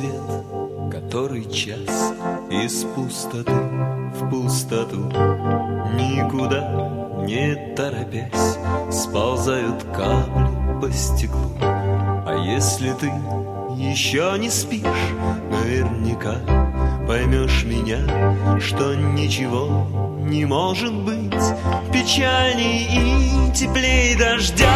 цвет, который час из пустоты в пустоту, никуда не торопясь, сползают капли по стеклу. А если ты еще не спишь, наверняка поймешь меня, что ничего не может быть печальней и теплей дождя.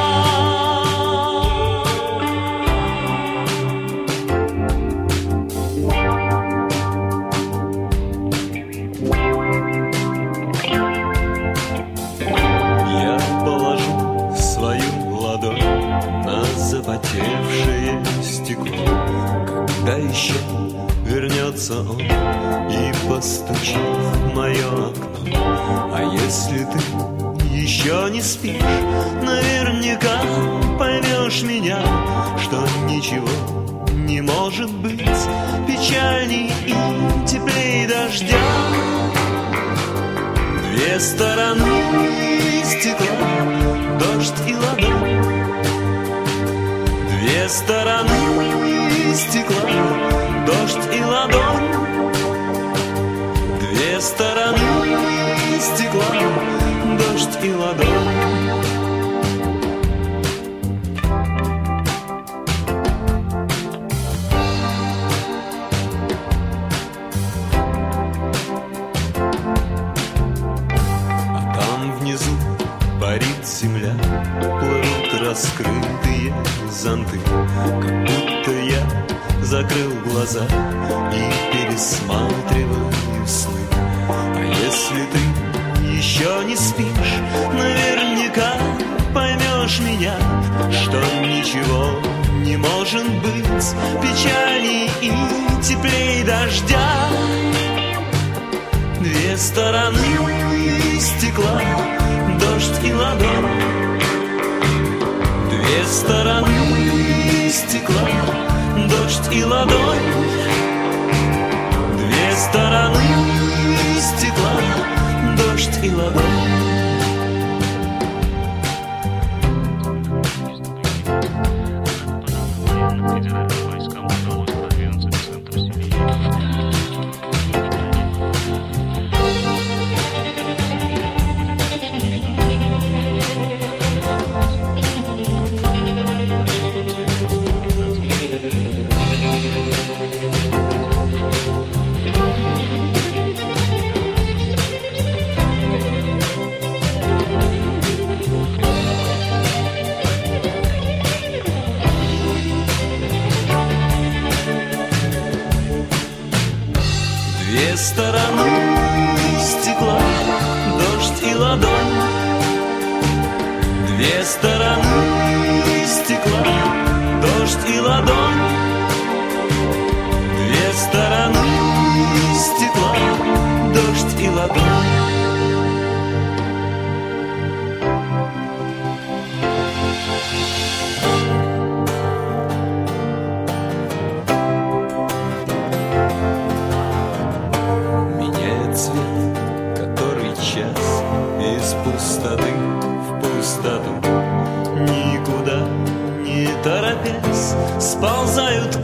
Запотевшее стекло, когда еще вернется он и постучит в мое окно. А если ты еще не спишь, наверняка поймешь меня, что ничего не может быть печальней и теплей дождя. Две стороны стекла, дождь и ладонь. Две стороны стекла, дождь и ладонь. Две стороны стекла, дождь и ладонь. А там внизу парит земля, плывут раскрытые зонты, как будто я закрыл глаза и пересматриваю сны. А если ты еще не спишь, наверняка поймешь меня, что ничего не может быть печальней и теплей дождя. Две стороны стекла, дождь и ладонь. Две стороны стекла, дождь и ладонь. Две стороны стекла, дождь и ладонь. Две стороны стекла, дождь и ладонь. Две стороны стекла, дождь и ладонь. Две стороны стекла, дождь и ладонь. Из пустоты в пустоту, никуда не торопясь, сползают